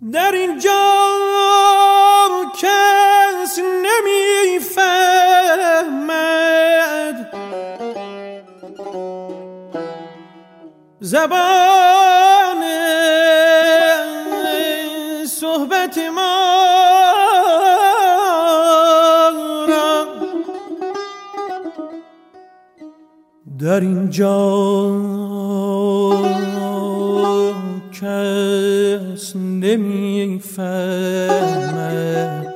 در اینجا کس نمیفهمد زبان صحبت ما را. در اینجا کس نمیفهمد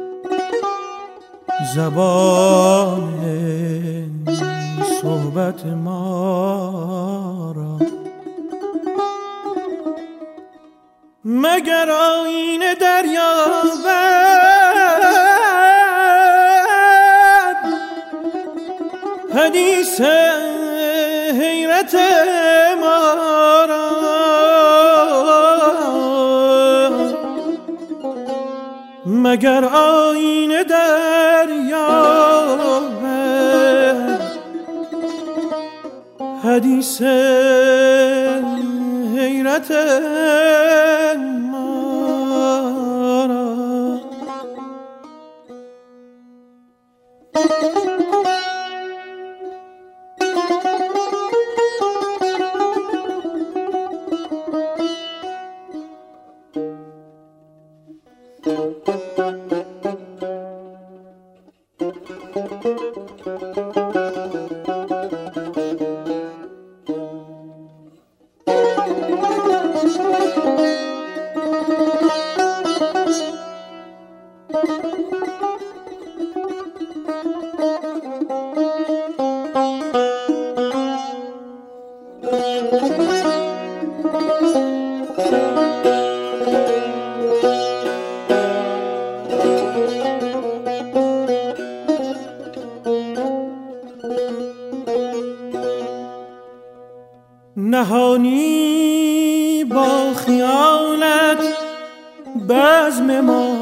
زبان صحبت ما را، مگر آیین دریابد حدیث حیرت ما را. مگر آیین دریابد حدیث حیرت ما را. نهانی با خیالت بزم ما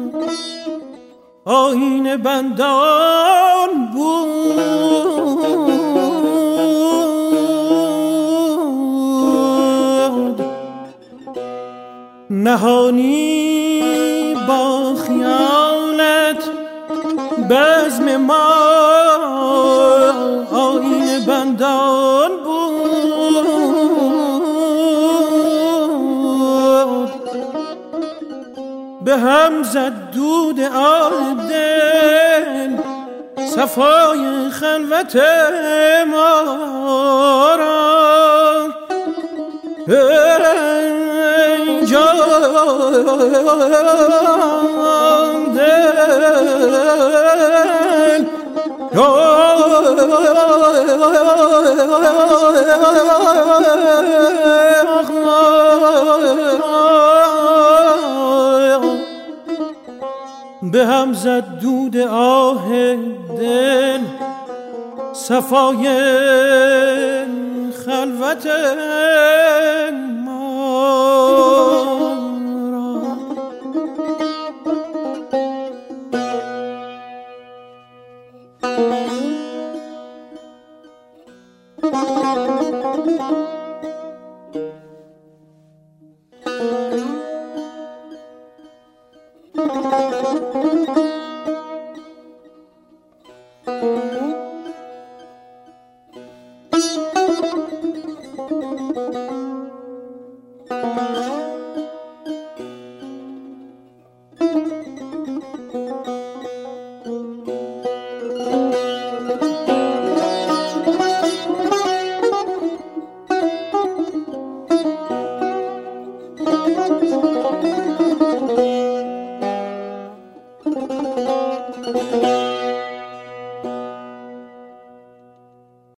آیین بندان بود. نهانی با خیالت بزم ما آیین بندان بود. به هم زد دود آه دل صفای خلوت ما را. ای جان دل به هم زد دود آه دل صفای خلوت ما را.